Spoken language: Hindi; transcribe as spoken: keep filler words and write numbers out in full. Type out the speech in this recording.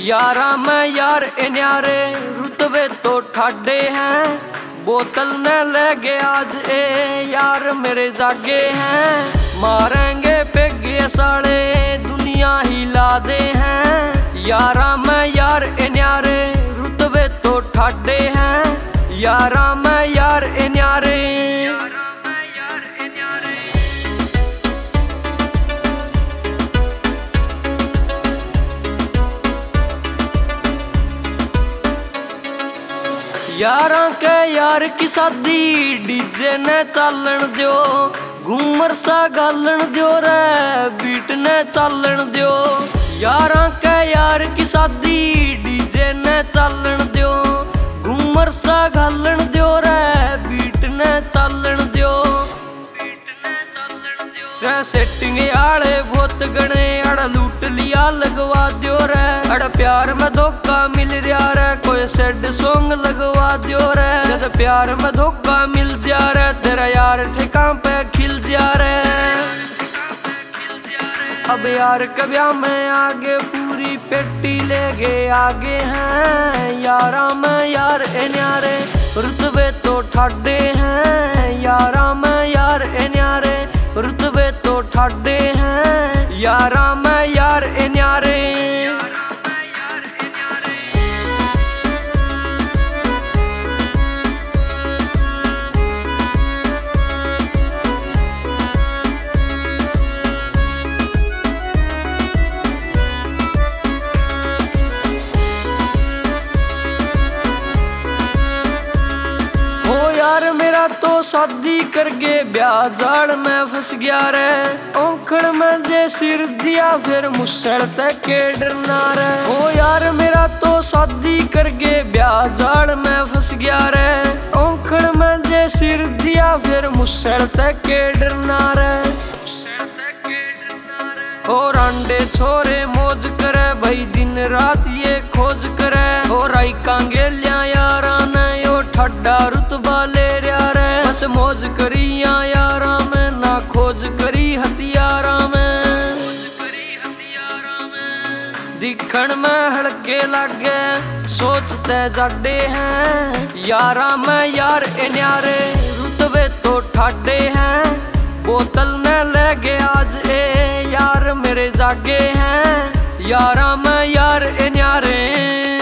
यारा मैं यार ए न्यारे रुतबे तो ठाडे हैं, बोतल न ले गए आज ए यार मेरे जागे हैं। मारेंगे पेगे साले दुनिया हिला दे हैं, यारा मैं यार ए न्यारे रुतबे तो ठाडे हैं, यारा मैं यार ए न्यारे। यारा के यार की शादी डीजे ने चालन दो, घूमर सा गालन दो रे बीट ने चालन दो। यारा के यार की शादी डीजे ने चालन दो, घूमर सा गालन दो रे बीट ने चालन दो। रे सेटिंग आले बहुत गणे अड़ लूट लिया लगवा दो रे, अड़ प्यार में धोखा मिल रहा रे कोई सैड सॉन्ग लगवा दो रे। जब प्यार में धोखा मिल जा रे तेरा यार ठेका पे खिल जा रे। अब यार कब्या में आगे पूरी पेटी ले गए आगे हैं, यारा में यार ए न्यारे रुतबे तो ठाडे हैं, यारा में यार ए न्यारे रुतबे तो ठाडे हैं, यारा मैं यार ए न्यारे। यार मेरा तो शादी करके ब्याह जाड़ में फंस गया रे, औंखड़ में जे सिर दिया फिर मुसड़ तक के डरना रे। ओ यार मेरा तो शादी करके ब्याह जाड़ में फंस गया रे, औंखड़ में जे सिर दिया फिर मुसड़ तक के डरना रे। और अंडे छोरे मौज करे भाई दिन रात ये खोज करे, और आई कांगेलिया यारा ने यो ठड्डा रुतबा ले रहा रे। बस मौज करिया यारा में ना खोज करी हथियारा में, दिखण में हड़के लागे सोचते जाडे हैं, यारा में यार ए न्यारे रुतबे तो ठाडे हैं, बोतल न ले गए आज ए यार मेरे जागे हैं, यारा मैं यार ए न्यारे।